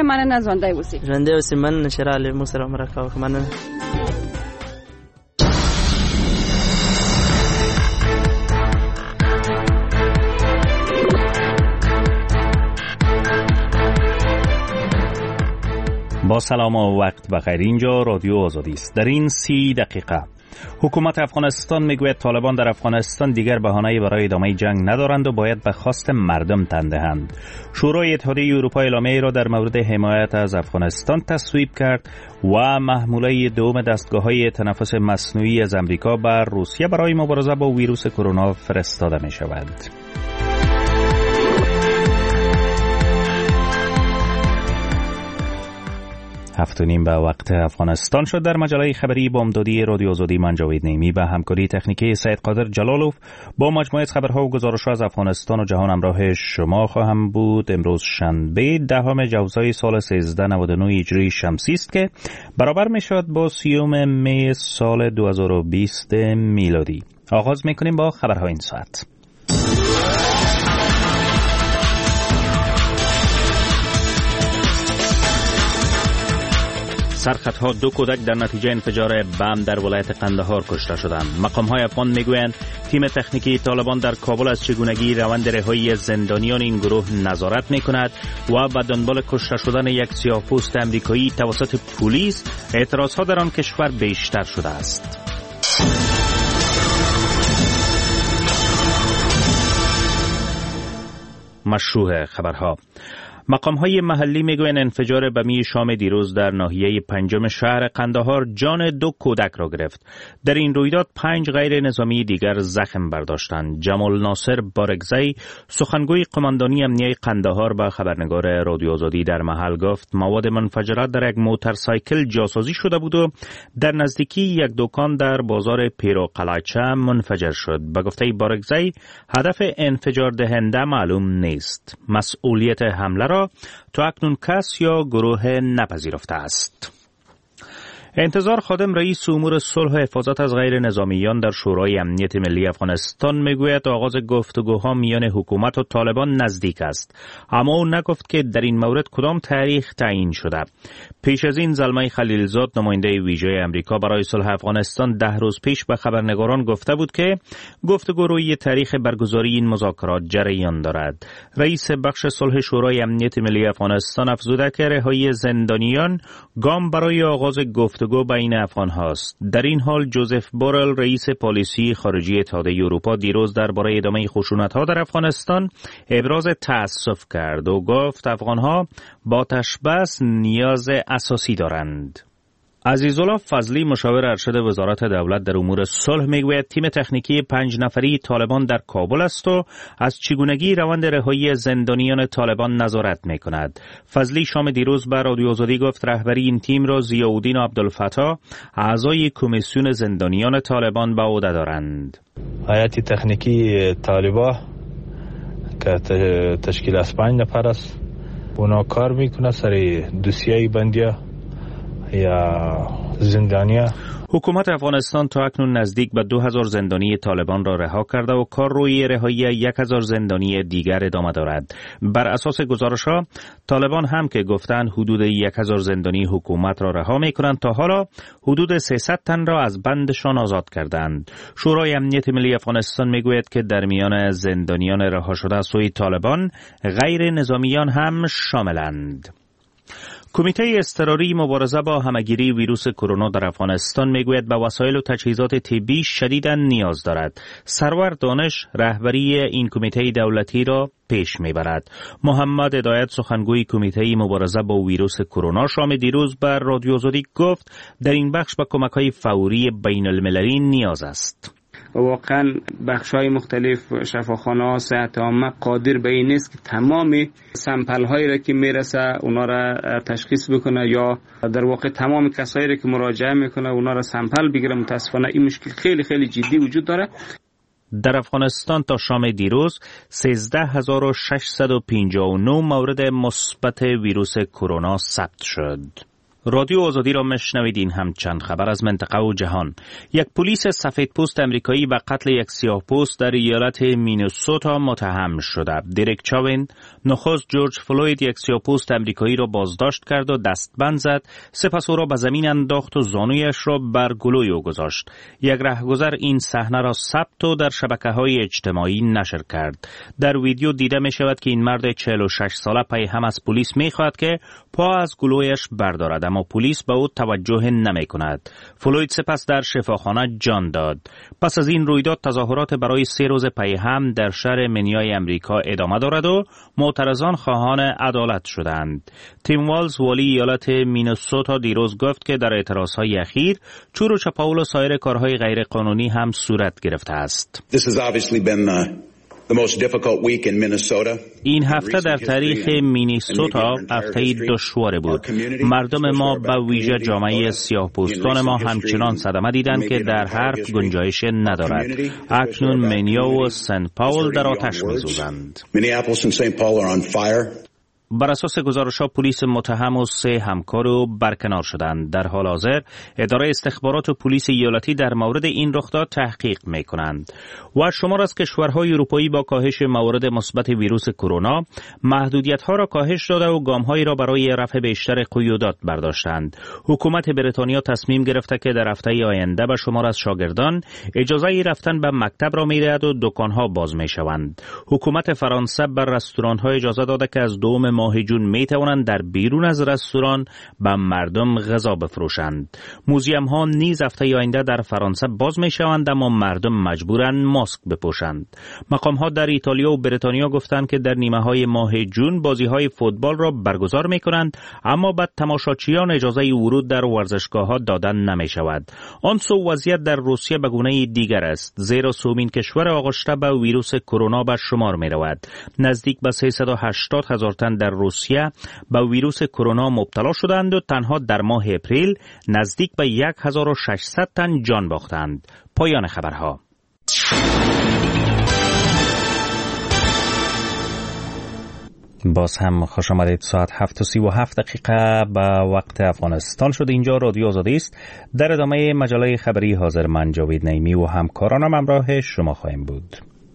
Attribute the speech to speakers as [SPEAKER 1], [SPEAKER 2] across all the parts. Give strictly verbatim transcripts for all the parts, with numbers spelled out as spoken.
[SPEAKER 1] من نزنده اوسی
[SPEAKER 2] زنده اوسی من نشرا علی موسی مرکا من
[SPEAKER 3] با سلام و وقت بخیر. اینجا رادیو آزادی است. در این سی دقیقه حکومت افغانستان میگوید طالبان در افغانستان دیگر بهانه‌ای برای ادامه جنگ ندارند و باید به خواست مردم تن دهند. شورای اتحادیه اروپا اعلامیه‌ای را در مورد حمایت از افغانستان تصویب کرد و محموله دوم دستگاه‌های تنفس مصنوعی از امریکا بر روسیه برای مبارزه با ویروس کرونا فرستاده می‌شود. هفت و نیم به وقت افغانستان شد. در مجله خبری بامدادی رادیو آزادی من جاوید نیمی به همکاری تکنیکی سید قادر جلالوف با مجموعه خبرها و گزارش‌ها از افغانستان و جهان همراه شما خواهم بود. امروز شنبه دهم جوزای سال سیزده نود و نه هجری شمسی است که برابر می‌شود با سیوم می سال دو هزار و بیست میلادی. آغاز می‌کنیم با خبرهای این ساعت. سرخطها دو کودک در نتیجه انفجار بم در ولایت قندهار کشته شدند. مقام‌های افغان میگویند تیم تکنیکی طالبان در کابل از چگونگی روند رهایی زندانیان این گروه نظارت میکند و به دنبال کشته شدن یک سیاه‌پوست آمریکایی توسط پلیس اعتراضها در آن کشور بیشتر شده است. مشروع خبرها. مقام‌های محلی میگویند انفجار بمی شام دیروز در ناحیه پنجم شهر قندهار جان دو کودک را گرفت. در این رویداد پنج غیر نظامی دیگر زخم برداشتند. جمال ناصر بارگزی سخنگوی قماندانی امنیه قندهار به خبرنگار رادیو آزادی در محل گفت مواد منفجره در یک موتورسایکل جاسازی شده بود و در نزدیکی یک دکان در بازار پیرو قلعچه منفجر شد. به گفته بارگزی هدف انفجار دهنده معلوم نیست. مسئولیت حمله را تا اکنون کس یا گروه نپذیرفته است. انتظار خادم رئیس امور صلح و حفاظت از غیر نظامیان در شورای امنیت ملی افغانستان میگوید آغاز گفتگوها میان حکومت و طالبان نزدیک است، اما او نگفت که در این مورد کدام تاریخ تعیین شده. پیش از این زلمه خلیلزاد نماینده ویژه امریکا برای صلح افغانستان ده روز پیش به خبرنگاران گفته بود که گفتگو روی تاریخ برگزاری این مذاکرات جریان دارد. رئیس بخش صلح شورای امنیت ملی افغانستان افزوده که رهایی زندانیان گام برای آغاز گفتگو بین افغان هاست. در این حال جوزف بورل رئیس پالیسی خارجی اتحادیه اروپا دیروز درباره ادامه خشونت ها در افغانستان ابراز تأسف کرد و گفت افغان ها با تشبث نیاز اساسی دارند. عزیزالله فضلی مشاور ارشد وزارت دولت در امور صلح میگوید تیم تکنیکی پنج نفری طالبان در کابل است و از چگونگی روند رهایی زندانیان طالبان نظارت میکند. فضلی شام دیروز به رادیو آزادی گفت رهبری این تیم را ضیاءالدین عبدالفتاح اعضای کمیسیون زندانیان طالبان به عهده دارند.
[SPEAKER 4] هیئت تکنیکی طالبان که تشکیل از پنج نفر است اونا کار میکنه سر دوسیه بندیا یا زندانیا.
[SPEAKER 3] حکومت افغانستان تا اکنون نزدیک به دو هزار زندانی طالبان را رها کرده و کار روی رهایی یک هزار زندانی دیگر ادامه دارد. بر اساس گزارش‌ها طالبان هم که گفتند حدود یک هزار زندانی حکومت را رها می‌کنند تا حالا حدود سیصد تن را از بندشان آزاد کردند. شورای امنیت ملی افغانستان میگوید که در میان زندانیان رها شده از سوی طالبان غیر نظامیان هم شاملند. کمیته اضطراری مبارزه با همهگیری ویروس کرونا در افغانستان میگوید به وسایل و تجهیزات طبی شدیداً نیاز دارد. سرور دانش رهبری این کمیته دولتی را پیش میبرد. محمد هدایت سخنگوی کمیته مبارزه با ویروس کرونا شام دیروز بر رادیو آزادی گفت در این بخش به کمک‌های فوری بین المللی نیاز است.
[SPEAKER 5] واقعا بخش‌های مختلف شفاخانه‌ها صحت عامه قادر به این نیست که تمام سمپل‌هایی را که میرسه اونا را تشخیص بکنه یا در واقع تمام کسایی را که مراجعه میکنه اونا را سمپل بگیره. متاسفانه این مشکل خیلی خیلی جدی وجود داره.
[SPEAKER 3] در افغانستان تا شام دیروز سیزده هزار و ششصد و پنجاه و نه مورد مثبت ویروس کرونا ثبت شد. رادیو آزادی را مشنویدین. هم چند خبر از منطقه و جهان. یک پلیس سفیدپوست امریکایی به قتل یک سیاه‌پوست در ایالت مینسوتا متهم شده. دریک چاوین، نخست جورج فلوید یک سیاه‌پوست امریکایی را بازداشت کرد و دستبند زد، سپس او را به زمین انداخت و زانویش را بر گلوی او گذاشت. یک رهگذر این صحنه را ثبت و در شبکه‌های اجتماعی نشر کرد. در ویدیو دیده می شود که این مرد چهل و شش ساله پی هم از پلیس می خواهد که پا از گلویش بردارد، اما پلیس به او توجه نمی کند. فلوید سپس در شفاخانه جان داد. پس از این رویداد تظاهرات برای سه روز پی هم در شهر منیای امریکا ادامه دارد و معترضان خواهان عدالت شدند. تیم والز والی ایالت مینسوتا دیروز گفت که در اعتراضهای اخیر چور و چپاول و سایر کارهای غیر قانونی هم صورت گرفته است. این هفته در تاریخ مینیسوتا هفته دشوار بود. مردم ما به ویژه جامعه سیاه‌پوستان ما همچنان صدمه دیدند که در حرف گنجایش ندارد. اکنون منیا و سنت پاول در آتش می‌سوزند. بر اساس گزارش‌ها پلیس متهم و سه همکار او برکنار شدند. در حال حاضر اداره استخبارات و پلیس ایالتی در مورد این رخداد تحقیق می‌کنند. و شمار از کشورهای اروپایی با کاهش موارد مثبت ویروس کرونا محدودیت‌ها را کاهش داده و گام‌هایی را برای رفع بیشتر قیودات برداشتند. حکومت بریتانیا تصمیم گرفته که در هفته آینده به شمار از شاگردان اجازه رفتن به مکتب را می‌دهد و دکان‌ها باز می‌شوند. حکومت فرانسه بر رستوران‌ها اجازه داده که از دوم ماه جون می توانند در بیرون از رستوران به مردم غذا بفروشند. موزیم ها نیز هفته آینده در فرانسه باز می شوند، اما مردم مجبورند ماسک بپوشند. مقام ها در ایتالیا و بریتانیا گفتند که در نیمه های ماه جون بازی های فوتبال را برگزار می کنند، اما به تماشاچیان اجازه ورود در ورزشگاه ها دادن نمی شود. آن سو وضعیت در روسیه به گونه دیگر است، زیرا سومین کشور آغشته به ویروس کرونا به شمار می رود. نزدیک به سیصد و هشتاد هزار تن در روسیه به ویروس کرونا مبتلا شدند و تنها در ماه اپریل نزدیک به هزار و ششصد تن جان باختند. پایان خبرها. باز هم خوش آمدید. ساعت هفت و سی و هفت دقیقه به وقت افغانستان شد. اینجا رادیو آزادی است. در ادامه مجله خبری حاضر من جاوید نعیمی و همکارانم همراه شما خواهیم بود.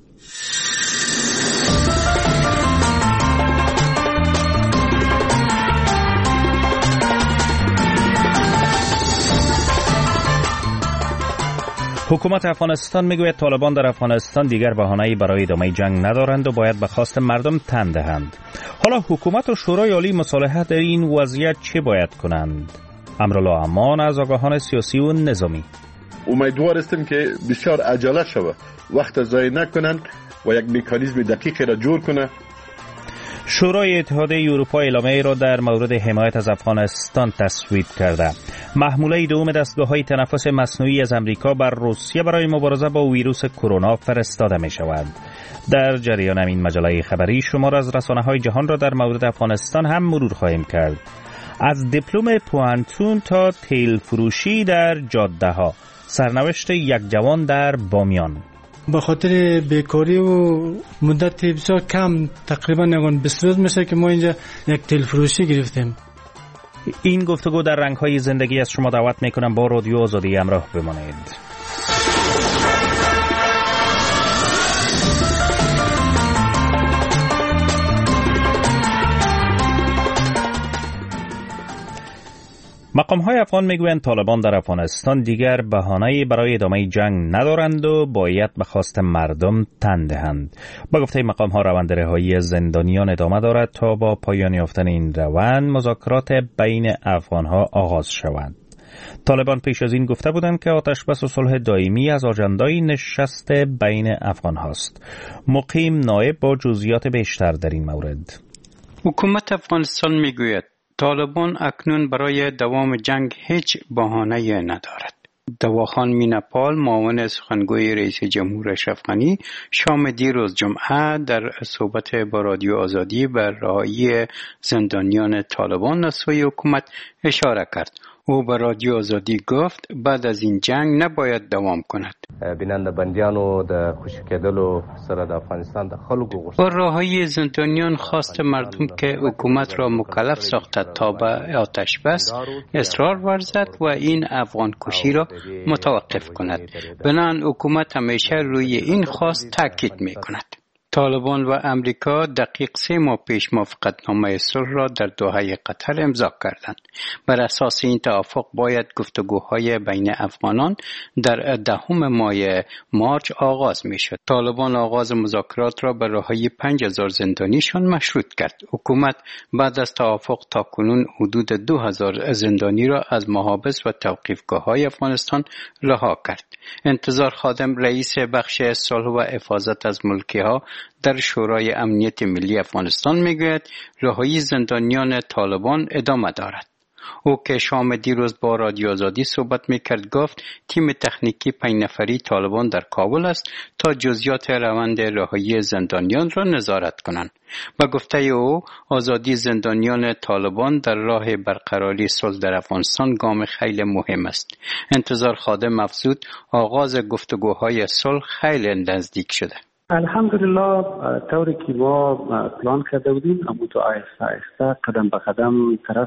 [SPEAKER 3] حکومت افغانستان میگوید طالبان در افغانستان دیگر بهانه‌ای برای ادامه جنگ ندارند و باید به خواست مردم تن دهند. حالا حکومت و شورای عالی مصالحه در این وضعیت چه باید کنند؟ امرالله امان از آگاهان سیاسی و نظامی:
[SPEAKER 1] امیدوار هستیم که بسیار عجله شود، وقت ضایع نکنند و یک مکانیزم دقیقی را جور کنه.
[SPEAKER 3] شورای اتحادیه اروپا اعلامیه را در مورد حمایت از افغانستان تصویب کرده. محموله دوم دستگاه‌های تنفس مصنوعی از امریکا بر روسیه برای مبارزه با ویروس کرونا فرستاده می شود. در جریان این مجله خبری شمار از رسانه‌های جهان را در مورد افغانستان هم مرور خواهیم کرد. از دیپلم پوانتون تا تیل فروشی در جاده‌ها، سرنوشت یک جوان در بامیان.
[SPEAKER 6] به خاطر بیکاری و مدت بسیار کم، تقریبا نگون بیست روز میشه که ما اینجا یک تیل فروشی گرفتیم.
[SPEAKER 3] این گفتگو در رنگ‌های زندگی از شما دعوت میکنم با رادیو آزادی همراه بمانید. مقام‌های افغان میگویند طالبان در افغانستان دیگر بهانه‌ای برای ادامه جنگ ندارند و باید به خواست مردم تن دهند. با گفته مقام‌ها روند رهایی زندانیان ادامه دارد تا با پایان یافتن این روند مذاکرات بین افغان‌ها آغاز شود. طالبان پیش از این گفته بودند که آتشبس و صلح دائمی از آژاندای نشست بین افغان‌هاست. مقیم نایب با جزئیات بیشتر در این مورد:
[SPEAKER 7] حکومت افغانستان میگوید طالبان اکنون برای دوام جنگ هیچ بهانه‌ای ندارد. دواخان میناپال، معاون سخنگوی رئیس جمهور اشرف غنی، شام دیروز جمعه در صحبت با رادیو آزادی بر رهایی زندانیان طالبان از سوی حکومت اشاره کرد. او به رادیو آزادی گفت بعد از این جنگ نباید دوام کند.
[SPEAKER 8] بیننده بندیانو د خوشی کېدلو سره د افغانستان د خلکو غوښتنه
[SPEAKER 7] با رهایی زندانیان خواست مردم که حکومت را مکلف ساخته تا به آتش بس اصرار ورزد و این افغان کشی را متوقف کند. بنابراین حکومت همیشه روی این خواست تاکید می کند. طالبان و امریکا دقیق سه ماه پیش موافقتنامه صلح را در دوحه قطر امضا کردند. بر اساس این توافق باید گفتگوهای بین افغانان در دهم ماه مارچ آغاز می شد. طالبان آغاز مذاکرات را به رهایی پنج هزار زندانیشان مشروط کرد. حکومت بعد از توافق تاکنون حدود دو هزار زندانی را از محابس و توقیفگاه‌های افغانستان رها کرد. انتظار خادم رئیس بخش صلح و حفاظت از ملکی‌ها در شورای امنیت ملی افغانستان میگوید رهایی زندانیان طالبان ادامه دارد. او که شام دیروز با رادیو آزادی صحبت میکرد گفت تیم تکنیکی پنج نفری طالبان در کابل است تا جزئیات روند رهایی زندانیان را نظارت کنند. با گفته او آزادی زندانیان طالبان در راه برقراری صلح در افغانستان گام خیلی مهم است. انتظار خادم افزود آغاز گفتگوهای صلح خیلی نزدیک شده.
[SPEAKER 9] الحمدلله طوری که ما پلان کرده بودیم اما تو آهسته آهسته قدم به قدم طرف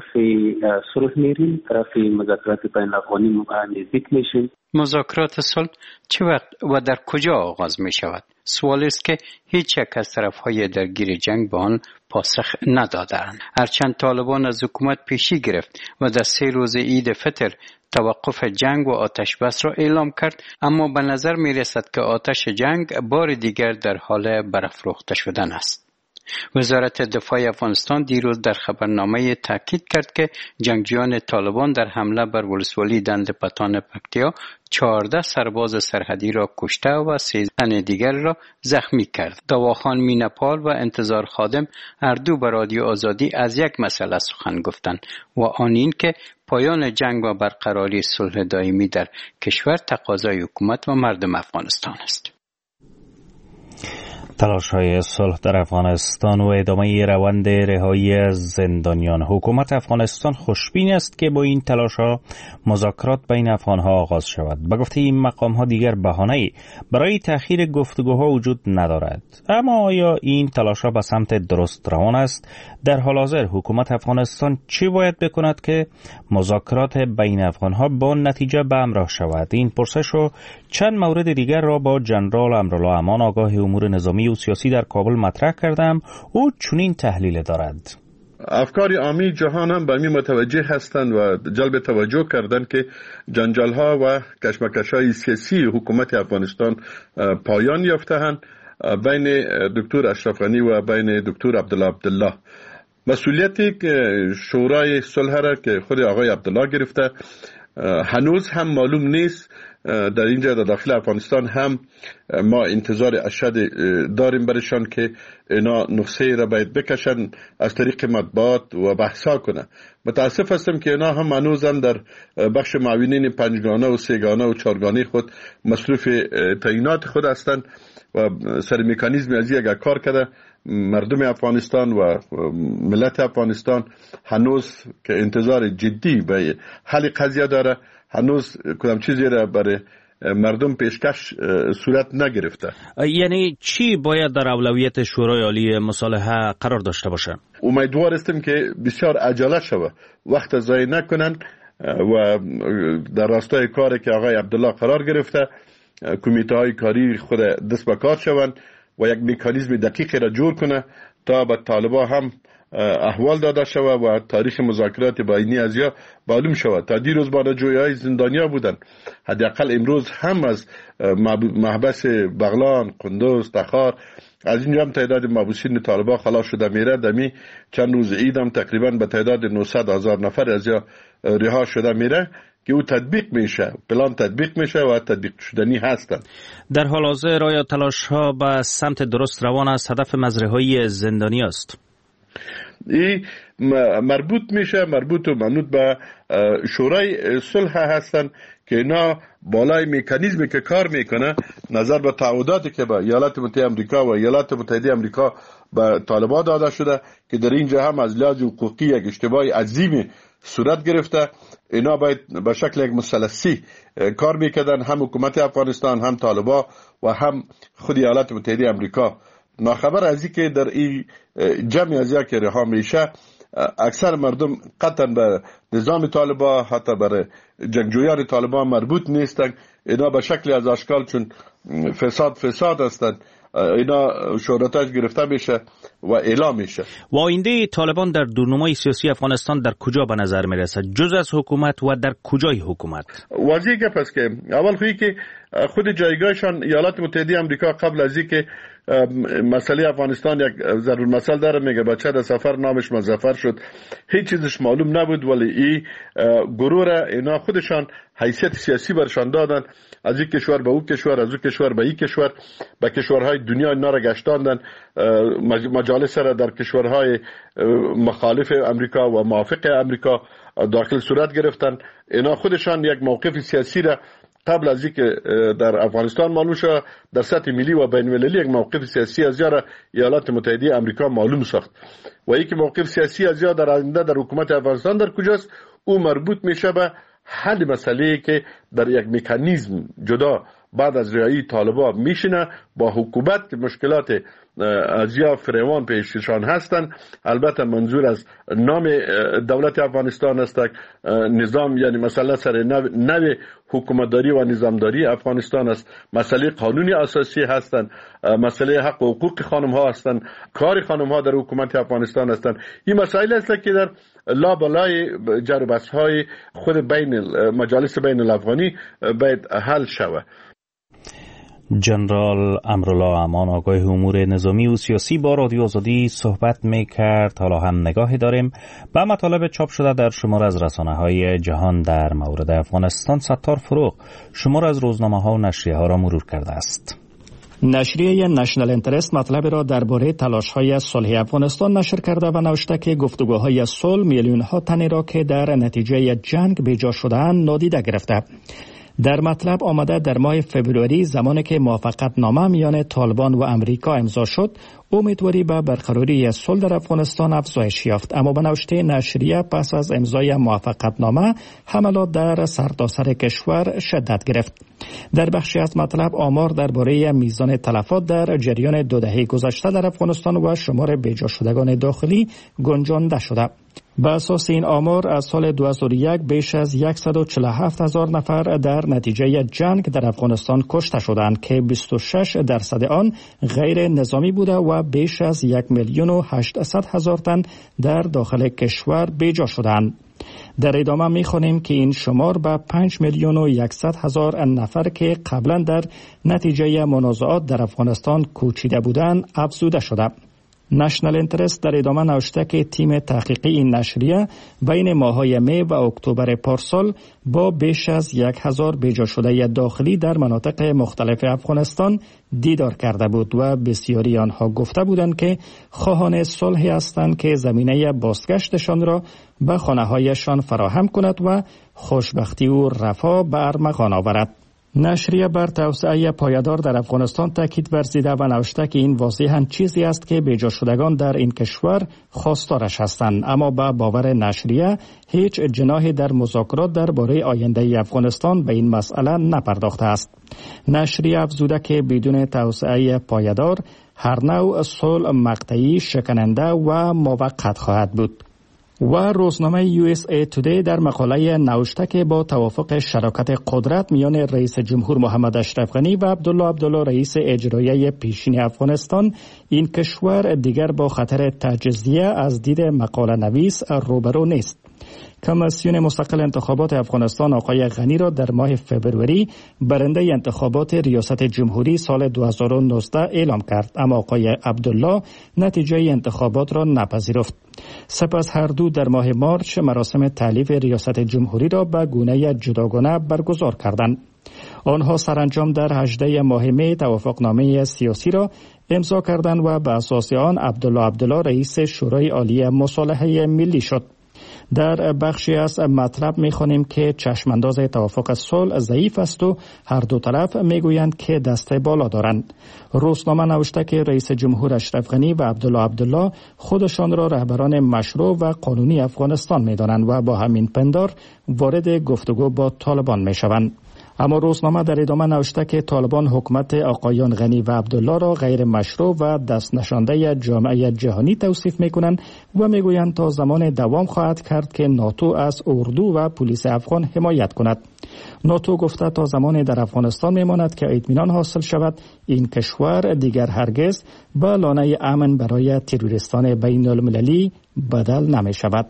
[SPEAKER 9] صلح میریم، طرف مذاکرات بین الافغانی نزدیک میشیم.
[SPEAKER 7] مذاکرات صلح چه وقت و در کجا آغاز می شود؟ سوال است که هیچ یک از طرفهای درگیر جنگ به آن پاسخ ندادند. هرچند طالبان از حکومت پیشی گرفت و در سه روز عید فطر توقف جنگ و آتش بس را اعلام کرد، اما به نظر می رسد که آتش جنگ بار دیگر در حال برافروخته شدن است. وزارت دفاع افغانستان دیروز در خبرنامه تاکید کرد که جنگجویان طالبان در حمله بر ولسوالی دند پتان پکتیا چهارده سرباز سرحدی را کشته و سیزده دیگر را زخمی کرد. دواخان مینپال و انتظار خادم هر دو به رادیو آزادی از یک مسئله سخن گفتند و آن این که پایان جنگ و برقراری صلح دائمی در کشور تقاضای حکومت و مردم افغانستان است.
[SPEAKER 3] تلاش‌های صلح در افغانستان و ادامه روند رهایی زندانیان. حکومت افغانستان خوشبین است که با این تلاش‌ها مذاکرات بین افغان‌ها آغاز شود. به گفته این مقام‌ها دیگر بهانه‌ای برای تأخیر گفتگوها وجود ندارد. اما آیا این تلاش‌ها به سمت درست روان است؟ در حال حاضر حکومت افغانستان چی باید بکند که مذاکرات بین افغان‌ها با نتیجه به همراه شود؟ این پرسش و چند مورد دیگر را با جنرال امرالله امان آگاه امور نظامی و سیاسی در کابل مطرح کردم. او چنین تحلیل دارد.
[SPEAKER 1] افکار عامی جهان هم به می متوجه هستند و جلب توجه کردند که جنجال‌ها و کشمکش‌های سیاسی حکومت افغانستان پایان یافته‌اند بین دکتر اشرف غنی و بین دکتر عبدالله عبدالله. مسئولیتی که شورای صلح را که خود آقای عبدالله گرفته هنوز هم معلوم نیست. در اینجا در داخل افغانستان هم ما انتظار اشد داریم برشان که اینا نسخه را باید بکشن از طریق مطبوعات و بحثا کنه. متاسف هستم که اینا هم هنوز هم در بخش معاونین پنجگانه و سهگانه و چهارگانه خود مصروف تعیینات خود هستند و سر مکانیزم از یک کار کرده. مردم افغانستان و ملت افغانستان هنوز که انتظار جدی به حل قضیه داره، هنوز کدام چیزی را برای مردم پیشکش صورت نگرفته.
[SPEAKER 3] یعنی چی باید در اولویت شورای عالی مصالحه قرار داشته باشه؟
[SPEAKER 1] امیدوار هستیم که بسیار عجله شود، وقت ضایع نکنن و در راستای کاری که آقای عبدالله قرار گرفته کمیته های کاری خود دست به کار شوند و یک مکانیزم دقیق را جور کنه تا به طالبان هم احوال داده شود و تاریخ مذاکرات بینی از یا معلوم شود. تا دیروز بانجویای زندانیا بودن، حداقل امروز هم از محبس بغلان، قندوز، تخار از اینجا هم تعداد محبوسین طالبان خلاص شده میره. دمی چند روز عید هم تقریبا به تعداد نهصد هزار نفر از یا رها شده میره که او تطبیق میشه، پلان تطبیق میشه و تطبیق شدنی هستن.
[SPEAKER 3] در حال حاضر آیا تلاش ها به سمت درست روان است؟ هدف مزرعه‌های زندانی است.
[SPEAKER 1] این مربوط میشه مربوط و منوط به شورای صلح هستن که اینا بالای مکانیزمی که کار میکنه نظر به تعهداتی که به ایالات متحده آمریکا و ایالات متحده آمریکا به طالبان داده شده که در اینجا هم از لحاظ حقوقی یک اشتباه عظیمی صورت گرفته. اینا باید به شکل یک مثلثی کار میکردن، هم حکومت افغانستان، هم طالبان و هم خود ایالات متحده آمریکا. ناخبر از این که در این جمعی از یا که رها میشه اکثر مردم قطعا به نظام طالبان حتی برای جنگجویان طالبان مربوط نیستند. اینا به شکل از اشکال چون فساد فساد هستند اینا شهرتش گرفته میشه و اعلام میشه.
[SPEAKER 3] و آینده طالبان در دورنمای سیاسی افغانستان در کجا به نظر میرسد؟ جز از حکومت و در کجای حکومت؟
[SPEAKER 1] واضحه که پس که اول خویی که خود جایگاهشان ایالات متحده آمریکا قبل از اینکه مسئله افغانستان یک ضرور مسئله داره میگه بچه در سفر نامش مظفر شد، هیچ چیزش معلوم نبود ولی این گروه را اینا خودشان حیثیت سیاسی برشان دادن، از این کشور به او کشور، از او کشور به این کشور، به کشورهای دنیا اینا را گشتاندن، مجالس را در کشورهای مخالف امریکا و موافق امریکا داخل صورت گرفتن. اینا خودشان یک موقف سیاسی را قبل از اینکه در افغانستان معلوم شد در سطح ملی و بین المللی یک موقف سیاسی از یا ایالات متحده آمریکا معلوم ساخت و اینکه موقف سیاسی از یا در آینده در حکومت افغانستان در کجاست، او مربوط میشه به حل مسئله که در یک مکانیزم جدا بعد از رهایی طالبان میشینه با حکومت که مشکلات از یا فریوان پیششان هستند. البته منظور از نام دولت افغانستان است نظام، یعنی مسئله سر نو حکومتداری و نظامداری افغانستان است، مسئله قانونی اساسی هستند، مسئله حق و حقوق خانم ها هستند، کار خانم ها در حکومت افغانستان هستند. این مسائل است که در لابلای جر و بحث های خود بین مجالس بین الافغانی باید حل شود.
[SPEAKER 3] جنرال امرالله امان آگاه امور نظامی و سیاسی با رادیو آزادی صحبت می کرد. حالا هم نگاهی داریم به مطالب چاپ شده در شمار از رسانه های جهان در مورد افغانستان. ستار فروغ شمار از روزنامه ها و نشریه ها را مرور کرده است.
[SPEAKER 10] نشریه نشنل انترست مطلب را درباره تلاش‌های صلح افغانستان نشر کرده و نوشته که گفتگوهای صلح میلیون‌ها تنی را که در نتیجه جنگ بیجا شده‌اند نادیده گرفته. در مطلب آمده در ماه فوریه زمانی که موافقت نامه میان طالبان و امریکا امضا شد، امیدواری به برقراری صلح در افغانستان افزایش یافت، اما به نوشته نشریه پس از امضای موافقت نامه حملات در سرتاسر کشور شدت گرفت. در بخشی از مطلب آمار درباره میزان تلفات در جریان دو دهه گذشته در افغانستان و شمار بیجا شدگان داخلی گنجانده شده. به اساس این آمار از سال دو هزار و یک بیش از صد و چهل و هفت هزار نفر در نتیجه جنگ در افغانستان کشته شدند که بیست و شش درصد آن غیر نظامی بوده و بیش از یک میلیون و هشتصد هزار تن در داخل کشور بیجا شدند. در ادامه می‌خوانیم که این شمار به پنج میلیون و صد هزار نفر که قبلا در نتیجه منازعات در افغانستان کوچیده بودند افزوده شده. نشنل انترست در ادامه نوشته که تیم تحقیقی این نشریه بین ماه‌های می و اکتبر پارسال با بیش از یک هزار بیجا شده داخلی در مناطق مختلف افغانستان دیدار کرده بود و بسیاری آنها گفته بودند که خواهان صلح هستند که زمینه بازگشتشان را به خانه‌هایشان فراهم کند و خوشبختی و رفاه به ارمغان آورد. نشریه بر توسعه پایدار در افغانستان تاکید ورزیده و نوشته که این واضحاً چیزی است که بیجا شدگان در این کشور خواستارش هستند، اما با باور نشریه هیچ جناحی در مذاکرات درباره آینده افغانستان به این مسئله نپرداخته است. نشریه افزوده که بدون توسعه پایدار هر نوع صلح مقطعی شکننده و موقت خواهد بود. و روزنامه یو اس ای تودی در مقاله نوشته که با توافق شراکت قدرت میان رئیس جمهور محمد اشرف غنی و عبدالله عبدالله رئیس اجرایی پیشین افغانستان، این کشور دیگر با خطر تجزیه از دید مقاله نویس روبرو نیست. کمیسیون مستقل انتخابات افغانستان آقای غنی را در ماه فوریه برنده انتخابات ریاست جمهوری سال دو هزار و نوزده اعلام کرد، اما آقای عبدالله نتیجه انتخابات را نپذیرفت. سپس هر دو در ماه مارچ مراسم تألیف ریاست جمهوری را به گونه جداگانه برگزار کردند. آنها سرانجام در هجدهم ماه می توافقنامه سیاسی را امضا کردند و به اساس آن عبدالله عبدالله رئیس شورای عالی مصالحه ملی شد. در بخشی از مطلب می‌خوانیم که چشمانداز توافق صلح ضعیف است و هر دو طرف میگویند که دست بالا دارند. روزنامه نوشته که رئیس جمهور اشرف غنی و عبدالله عبدالله خودشان را رهبران مشروع و قانونی افغانستان می‌دانند و با همین پندار وارد گفتگو با طالبان می‌شوند. اما روزنامه در ادامه نوشته که طالبان حکومت آقایان غنی و عبدالله را غیر مشروع و دست نشانده جامعه جهانی توصیف می‌کنند و میگویند تا زمان دوام خواهد کرد که ناتو از اردو و پلیس افغان حمایت کند. ناتو گفته تا زمان در افغانستان میماند که اطمینان حاصل شود این کشور دیگر هرگز به لانه امن برای تروریستان بین المللی بدل نمی شود.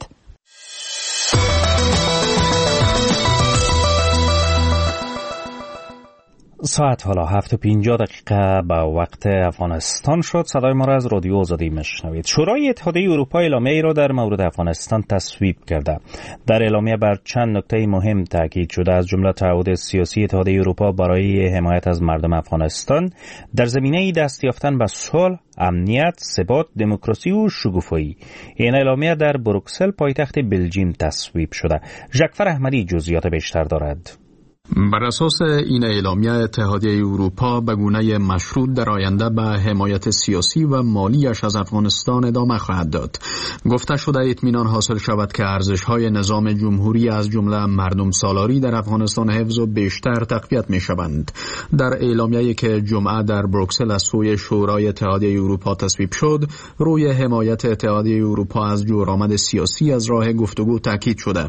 [SPEAKER 3] ساعت حالا هفت و پنجاه دقیقه به وقت افغانستان شد. صدای ما را از رادیو آزادی میشنوید. شورای اتحادیه اروپا اعلامیه‌ای را در مورد افغانستان تصویب کرده. در اعلامیه بر چند نکته مهم تاکید شده، از جمله تعهد سیاسی اتحادیه اروپا برای حمایت از مردم افغانستان در زمینه دست یافتن به صلح، امنیت، ثبات، دموکراسی و شگوفایی. این اعلامیه در بروکسل پایتخت بلژیم تصویب شده. ژکفر احمدی جزئیات بیشتر دارد.
[SPEAKER 11] بر اساس این اعلامیه اتحادیه اروپا به گونه مشروط در آینده به حمایت سیاسی و مالیش از افغانستان ادامه خواهد داد. گفته شده اطمینان حاصل شود که ارزش‌های نظام جمهوری از جمله مردم سالاری در افغانستان حفظ و بیشتر تقویت می‌شوند. در اعلامیه‌ای که جمعه در بروکسل از سوی شورای اتحادیه اروپا تصویب شد، روی حمایت اتحادیه اروپا از جورآمد سیاسی از راه گفتگو تاکید شده.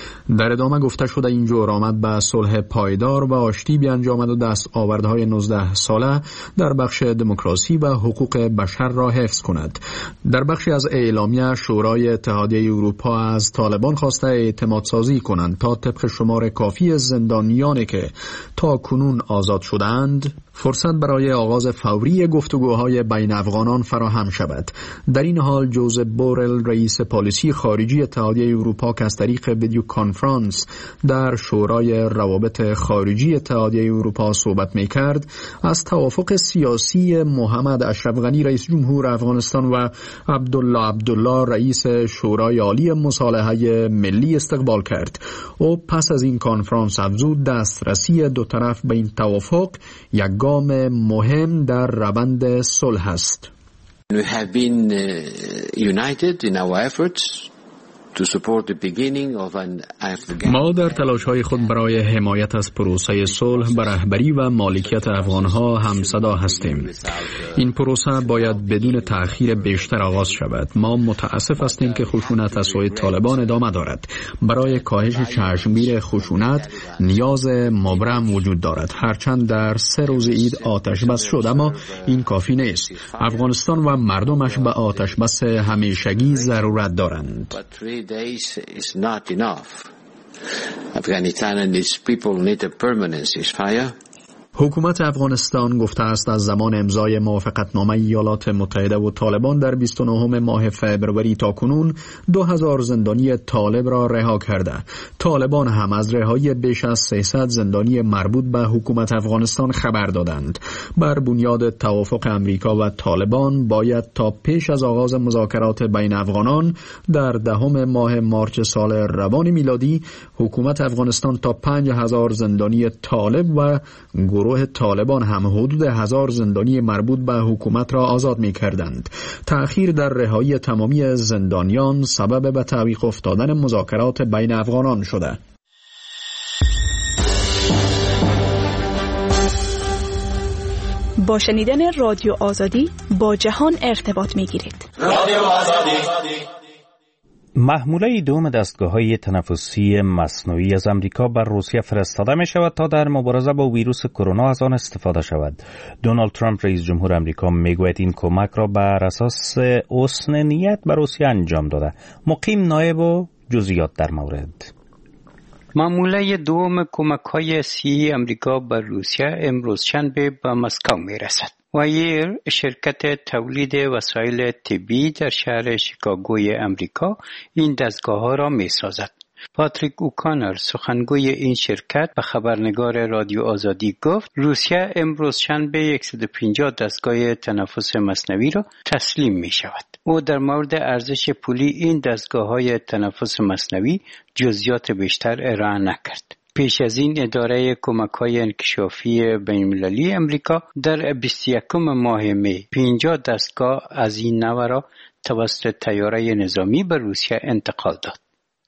[SPEAKER 11] در ادامه گفته شده این جورآمد به صلح پایدار و آشتی بیانجامد و دستاوردهای نوزده ساله در بخش دموکراسی و حقوق بشر را حفظ کند. در بخشی از اعلامیه شورای اتحادیه اروپا از طالبان خواسته اعتماد سازی کنند تا طبق شمار کافی زندانیانی که تا کنون آزاد شدند فرصت برای آغاز فوری گفتگوهای بین افغانان فراهم شود. در این حال جوزف بورل رئیس پالیسی خارجی اتحادیه اروپا که از طریق ویدیو کانفرانس در شورای روابط خارجی اتحادیه اروپا صحبت می‌کرد، از توافق سیاسی محمد اشرف غنی رئیس جمهور افغانستان و عبدالله عبدالله رئیس شورای عالی مصالحه ملی استقبال کرد. او پس از این کنفرانس افزود دسترسی دو طرف به این توافق یک گام مهم در روند صلح است.
[SPEAKER 12] We have been uh, united in our efforts to support the beginning of an Afghan.
[SPEAKER 11] ما در تلاش‌های خود برای حمایت از پروسه صلح به رهبری و مالکیت افغان‌ها همصدا هستیم. این پروسه باید بدون تأخیر بیشتر آغاز شود. ما متاسف هستیم که خشونت از سوی طالبان ادامه دارد. برای کاهش چشمگیر خشونت نیاز مبرم وجود دارد. هرچند در سه روز عید آتش بس شد، اما این کافی نیست. افغانستان و مردمش به آتش بس همیشگی ضرورت دارند.
[SPEAKER 12] days is not enough. Afghanistan and its people need a permanent ceasefire.
[SPEAKER 11] حکومت افغانستان گفته است از زمان امضای موافقتنامه ایالات متحده و طالبان در بیست و نهم ماه فوریه تا کنون دو هزار زندانی طالب را رها کرده. طالبان هم از رهایی بیش از سیصد زندانی مربوط به حکومت افغانستان خبر دادند. بر بنیاد توافق امریکا و طالبان باید تا پیش از آغاز مذاکرات بین افغانان در دهم ماه مارچ سال روان میلادی حکومت افغانستان تا پنج هزار زندانی طالب و گروه طالبان هم حدود هزار زندانی مربوط به حکومت را آزاد می کردند. تأخیر در رهایی تمامی زندانیان سبب به تعویق افتادن مذاکرات بین افغانان شده.
[SPEAKER 13] با شنیدن رادیو آزادی با جهان ارتباط می گیرید.
[SPEAKER 3] رادیو آزادی. محموله دوم دستگاه‌های تنفسی مصنوعی از امریکا بر روسیه فرستاده می شود تا در مبارزه با ویروس کرونا از آن استفاده شود. دونالد ترامپ رئیس جمهور امریکا میگوید این کمک را بر اساس حسن نیت به روسیه انجام داده. مقیم نایب و جزئیات در مورد.
[SPEAKER 7] محموله دوم کمک‌های صحی امریکا بر روسیه امروز شنبه به مسکو می‌رسد. وایر شرکت تولید وسایل طبی در شهر شیکاگوی امریکا این دستگاه‌ها را می‌سازد. پاتریک اوکانر سخنگوی این شرکت به خبرنگار رادیو آزادی گفت روسیه امروز شنبه صد و پنجاه دستگاه تنفس مصنوعی را تسلیم می شود. او در مورد ارزش پولی این دستگاه‌های تنفس مصنوعی جزئیات بیشتر ارائه نکرد. پیش از این اداره کمک‌های انکشافی بین‌المللی امریکا در بیست و یکم ماه می پنجاه دستگاه از این نوع را توسط طیاره نظامی به روسیه انتقال داد.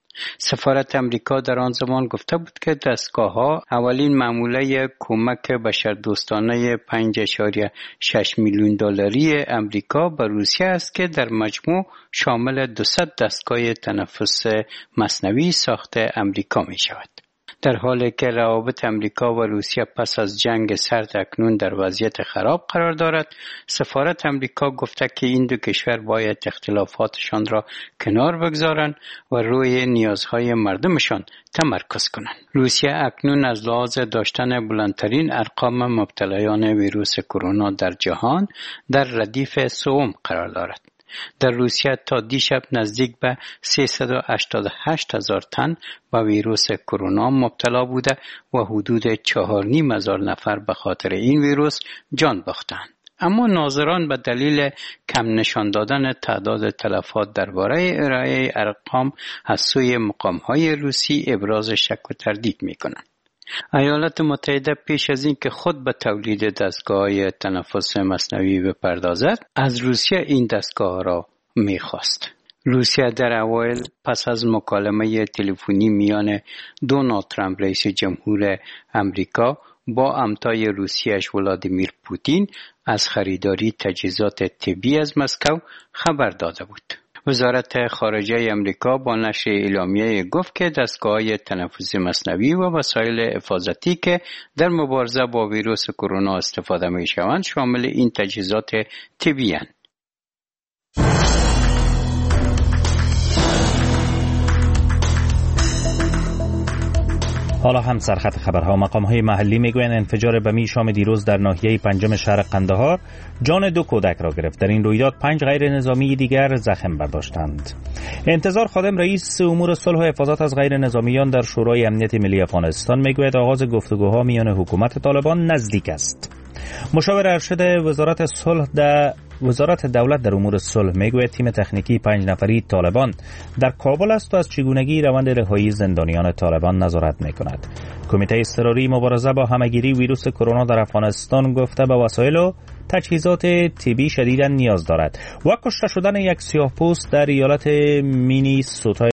[SPEAKER 7] سفارت امریکا در آن زمان گفته بود که دستگاه‌ها اولین معامله کمک بشردوستانه پنج ممیز شش میلیون دلاری امریکا به روسیه است که در مجموع شامل دویست دستگاه تنفس مصنوعی ساخته امریکا می شود. در حالی که روابط امریکا و روسیه پس از جنگ سرد اکنون در وضعیت خراب قرار دارد، سفارت امریکا گفته که این دو کشور باید اختلافاتشان را کنار بگذارند و روی نیازهای مردمشان تمرکز کنند. روسیه اکنون از لحاظ داشتن بلندترین ارقام مبتلایان ویروس کرونا در جهان در ردیف سوم قرار دارد. در روسیه تا دیشب نزدیک به سیصد و هشتاد و هشت هزار تن به ویروس کرونا مبتلا بوده و حدود چهار و نیم هزار نفر به خاطر این ویروس جان باختند. اما ناظران به دلیل کم نشان دادن تعداد تلفات درباره ارائه ارقام از سوی مقام‌های روسی ابراز شک و تردید می‌کنند. ایالات متحده پیش از این که خود به تولید دستگاه تنفس مصنوعی بپردازد، از روسیه این دستگاه را می‌خواست. روسیه در اوایل پس از مکالمه تلفنی میان دونالد ترامپ رئیس جمهور امریکا با همتای روسیه‌اش ولادیمیر پوتین از خریداری تجهیزات طبی از مسکو خبر داده بود. وزارت خارجه امریکا با نشر اعلامیه گفت که دستگاه‌های تنفس مصنوعی و وسایل حفاظتی که در مبارزه با ویروس کرونا استفاده می‌شوند شامل این تجهیزات طبی اند.
[SPEAKER 3] حالا هم سرخط خبرها. مقام‌های محلی میگویند انفجار بمی شام دیروز در ناحیه پنجم شهر قندهار جان دو کودک را گرفت. در این رویداد پنج غیر نظامی دیگر زخم برداشتند. انتظار خادم رئیس امور صلح و حفاظت از غیر نظامیان در شورای امنیت ملی افغانستان میگوید آغاز گفتگوها میان حکومت طالبان نزدیک است. مشاور ارشد وزارت صلح در وزارت دولت در امور صلح میگوید تیم تکنیکی پنج نفری طالبان در کابل است و از چگونگی روند رهایی زندانیان طالبان نظارت میکند. کمیته اضطراری مبارزه با همهگیری ویروس کرونا در افغانستان گفته به وسایل و تجهیزات طبی شدیداً نیاز دارد. و کشته شدن یک سیاه‌پوست در ایالت مینیسوتا